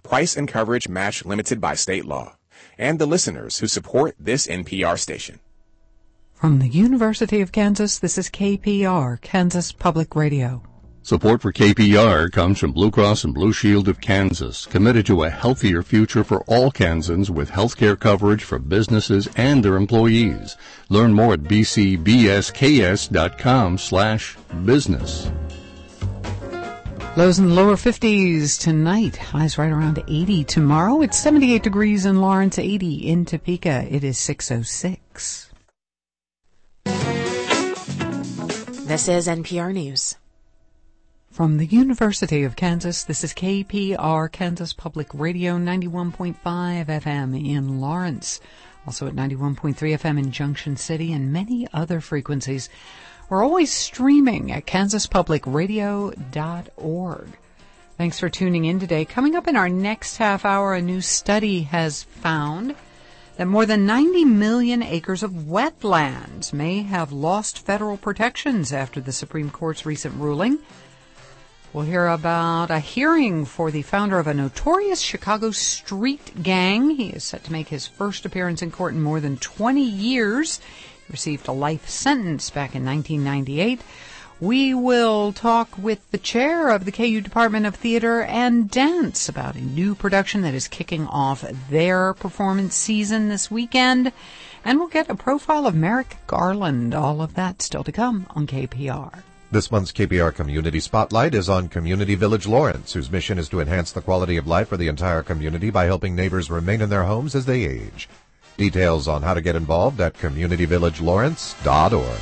price and coverage match limited by state law, and the listeners who support this NPR station. From the University of Kansas, this is KPR, Kansas Public Radio. Support for KPR comes from Blue Cross and Blue Shield of Kansas, committed to a healthier future for all Kansans with healthcare coverage for businesses and their employees. Learn more at bcbsks.com/business. Lows in the lower 50s tonight. Highs right around 80 tomorrow. It's 78 degrees in Lawrence, 80 in Topeka. It is 6:06. This is NPR News. From the University of Kansas, this is KPR, Kansas Public Radio, 91.5 FM in Lawrence. Also at 91.3 FM in Junction City and many other frequencies. We're always streaming at kansaspublicradio.org. Thanks for tuning in today. Coming up in our next half hour, a new study has found that more than 90 million acres of wetlands may have lost federal protections after the Supreme Court's recent ruling. We'll hear about a hearing for the founder of a notorious Chicago street gang. He is set to make his first appearance in court in more than 20 years. He received a life sentence back in 1998. We will talk with the chair of the KU Department of Theater and Dance about a new production that is kicking off their performance season this weekend. And we'll get a profile of Merrick Garland. All of that still to come on KPR. This month's KPR Community Spotlight is on Community Village Lawrence, whose mission is to enhance the quality of life for the entire community by helping neighbors remain in their homes as they age. Details on how to get involved at communityvillagelawrence.org.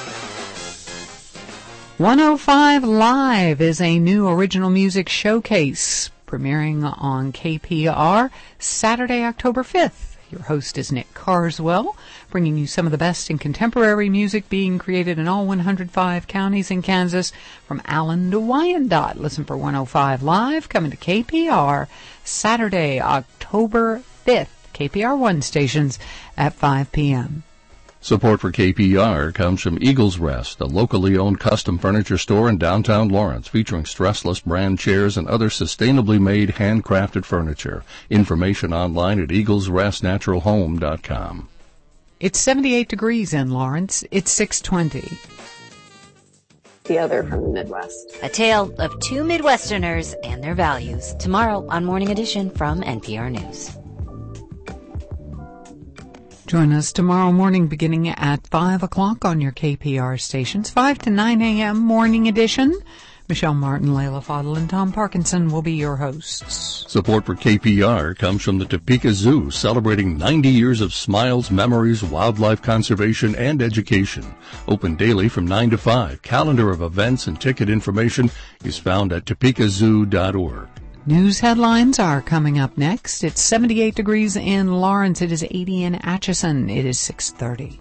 105 Live is a new original music showcase premiering on KPR Saturday, October 5th. Your host is Nick Carswell, bringing you some of the best in contemporary music being created in all 105 counties in Kansas, from Allen to Wyandotte. Listen for 105 Live, coming to KPR Saturday, October 5th. KPR 1 stations at 5 p.m. Support for KPR comes from Eagles Rest, a locally owned custom furniture store in downtown Lawrence, featuring stressless brand chairs and other sustainably made handcrafted furniture. Information online at eaglesrestnaturalhome.com. It's 78 degrees in Lawrence. It's 6:20. The other from the Midwest. A tale of two Midwesterners and their values. Tomorrow on Morning Edition from NPR News. Join us tomorrow morning beginning at 5 o'clock on your KPR stations. 5 to 9 a.m. Morning Edition. Michelle Martin, Layla Fadel, and Tom Parkinson will be your hosts. Support for KPR comes from the Topeka Zoo, celebrating 90 years of smiles, memories, wildlife conservation, and education. Open daily from 9 to 5. Calendar of events and ticket information is found at topekazoo.org. News headlines are coming up next. It's 78 degrees in Lawrence. It is 80 in Atchison. It is 6:30.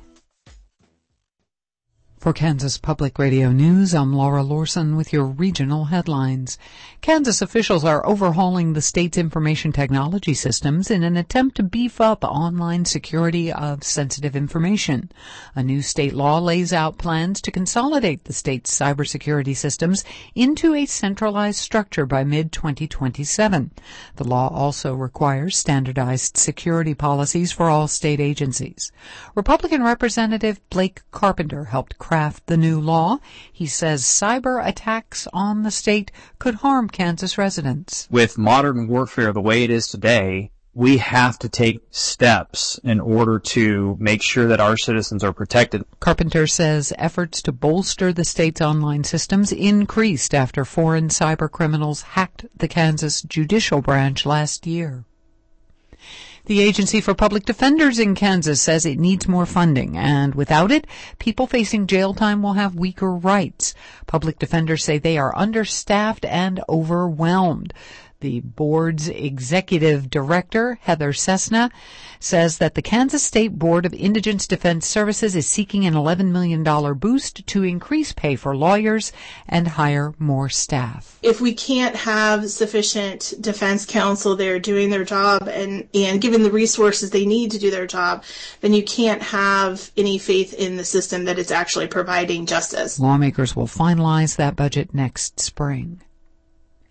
For Kansas Public Radio News, I'm Laura Lorson with your regional headlines. Kansas officials are overhauling the state's information technology systems in an attempt to beef up online security of sensitive information. A new state law lays out plans to consolidate the state's cybersecurity systems into a centralized structure by mid-2027. The law also requires standardized security policies for all state agencies. Republican Representative Blake Carpenter helped craft the new law. He says cyber attacks on the state could harm Kansas residents. With modern warfare the way it is today, we have to take steps in order to make sure that our citizens are protected. Carpenter says efforts to bolster the state's online systems increased after foreign cyber criminals hacked the Kansas judicial branch last year. The Agency for Public Defenders in Kansas says it needs more funding, and without it, people facing jail time will have weaker rights. Public defenders say they are understaffed and overwhelmed. The board's executive director, Heather Cessna, says that the Kansas State Board of Indigent Defense Services is seeking an $11 million boost to increase pay for lawyers and hire more staff. If we can't have sufficient defense counsel there doing their job and given the resources they need to do their job, then you can't have any faith in the system that it's actually providing justice. Lawmakers will finalize that budget next spring.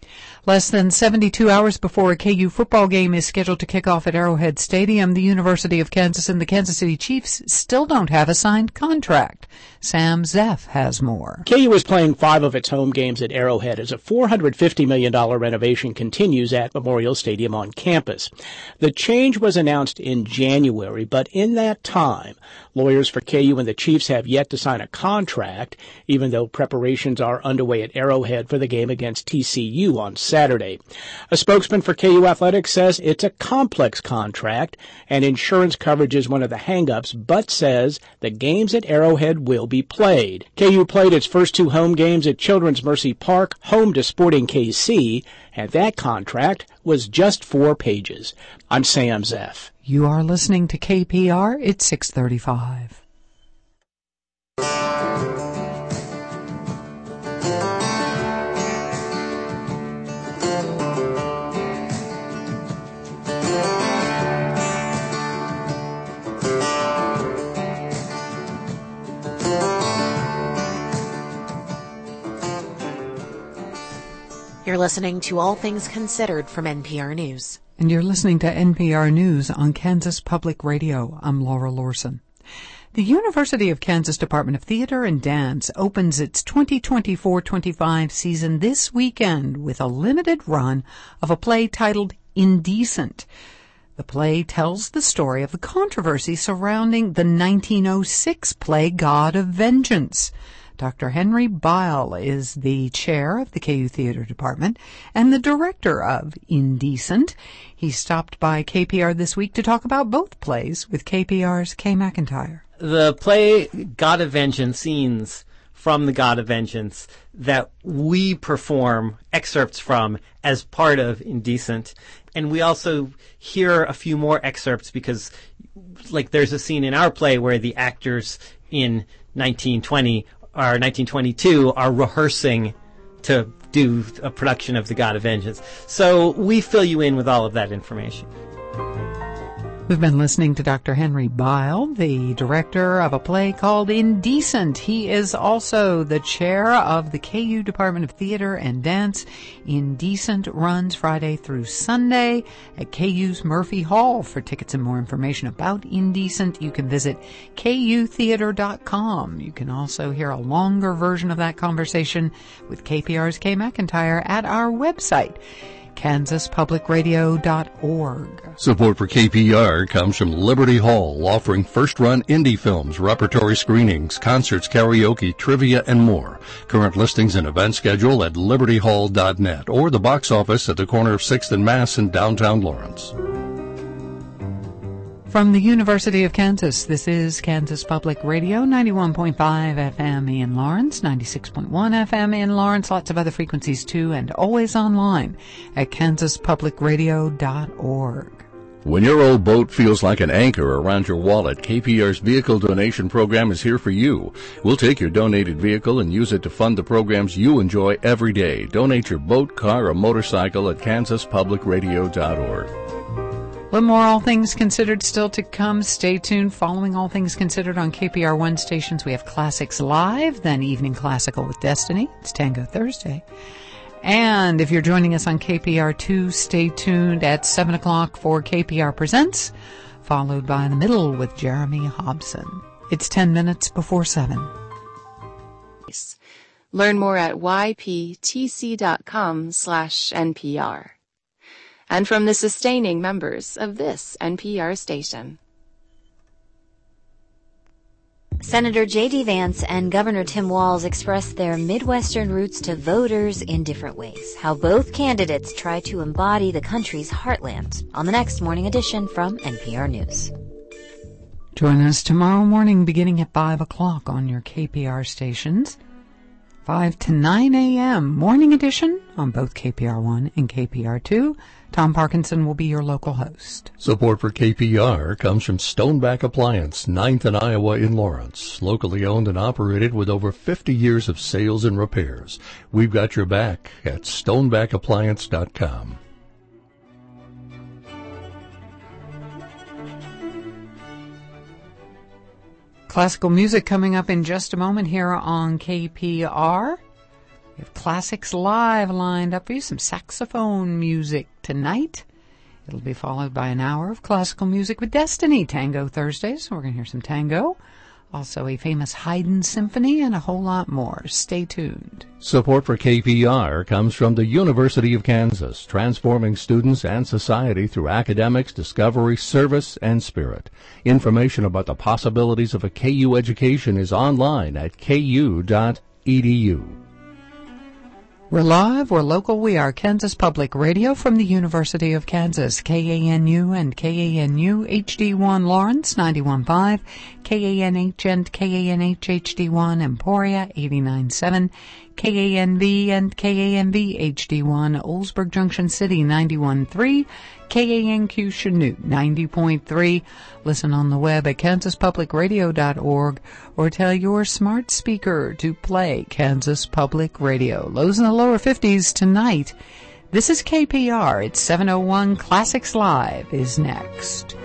Less than 72 hours before a KU football game is scheduled to kick off at Arrowhead Stadium, the University of Kansas and the Kansas City Chiefs still don't have a signed contract. Sam Zeff has more. KU is playing 5 of its home games at Arrowhead as a $450 million renovation continues at Memorial Stadium on campus. The change was announced in January, but in that time, lawyers for KU and the Chiefs have yet to sign a contract, even though preparations are underway at Arrowhead for the game against TCU on Saturday. A spokesman for KU Athletics says it's a complex contract and insurance coverage is one of the hang-ups, but says the games at Arrowhead will be played. KU played its first 2 home games at Children's Mercy Park, home to Sporting KC, and that contract was just 4 pages. I'm Sam Zeff. You are listening to KPR. It's 6:35. You're listening to All Things Considered from NPR News. And you're listening to NPR News on Kansas Public Radio. I'm Laura Lorson. The University of Kansas Department of Theater and Dance opens its 2024-25 season this weekend with a limited run of a play titled Indecent. The play tells the story of the controversy surrounding the 1906 play God of Vengeance. Dr. Henry Bile is the chair of the KU Theater Department and the director of Indecent. He stopped by KPR this week to talk about both plays with KPR's Kay McIntyre. The play God of Vengeance, scenes from the God of Vengeance that we perform excerpts from as part of Indecent. And we also hear a few more excerpts because, like, there's a scene in our play where the actors in 1920 or 1922 are rehearsing to do a production of the God of Vengeance. So we fill you in with all of that information. We've been listening to Dr. Henry Bile, the director of a play called Indecent. He is also the chair of the KU Department of Theater and Dance. Indecent runs Friday through Sunday at KU's Murphy Hall. For tickets and more information about Indecent, you can visit kutheater.com. You can also hear a longer version of that conversation with KPR's Kay McIntyre at our website, kansaspublicradio.org. Support for KPR comes from Liberty Hall, offering first-run indie films, repertory screenings, concerts, karaoke, trivia, and more. Current listings and event schedule at libertyhall.net or the box office at the corner of 6th and Mass in downtown Lawrence. From the University of Kansas, this is Kansas Public Radio, 91.5 FM in Lawrence, 96.1 FM in Lawrence, lots of other frequencies too, and always online at kansaspublicradio.org. When your old boat feels like an anchor around your wallet, KPR's vehicle donation program is here for you. We'll take your donated vehicle and use it to fund the programs you enjoy every day. Donate your boat, car, or motorcycle at kansaspublicradio.org. A little more All Things Considered still to come. Stay tuned. Following All Things Considered on KPR One stations, we have Classics Live, then Evening Classical with Destiny. It's Tango Thursday. And if you're joining us on KPR 2, stay tuned at 7 o'clock for KPR Presents, followed by The Middle with Jeremy Hobson. It's 10 minutes before 7. Learn more at yptc.com/NPR. And from the sustaining members of this NPR station. Senator J.D. Vance and Governor Tim Walz expressed their Midwestern roots to voters in different ways. How both candidates try to embody the country's heartland on the next morning edition from NPR News. Join us tomorrow morning beginning at 5 o'clock on your KPR stations. 5 to 9 a.m. morning edition on both KPR 1 and KPR 2. Tom Parkinson will be your local host. Support for KPR comes from Stoneback Appliance, 9th and Iowa in Lawrence. Locally owned and operated with over 50 years of sales and repairs. We've got your back at stonebackappliance.com. Classical music coming up in just a moment here on KPR. We have Classics Live lined up for you, some saxophone music tonight. It'll be followed by an hour of classical music with Destiny, Tango Thursdays. So we're going to hear some tango. Also a famous Haydn symphony and a whole lot more. Stay tuned. Support for KPR comes from the University of Kansas, transforming students and society through academics, discovery, service, and spirit. Information about the possibilities of a KU education is online at ku.edu. We're live, we're local, we are Kansas Public Radio from the University of Kansas, KANU and KANU HD1 Lawrence 91.5, KANH and KANH HD1 Emporia 89.7, KANV and KANV HD1 Oldsburg Junction City 91.3, KANQ Chanute 90.3. Listen on the web at kansaspublicradio.org or tell your smart speaker to play Kansas Public Radio. Lows in the lower 50s tonight. This is KPR. It's 7:01. Classics Live is next.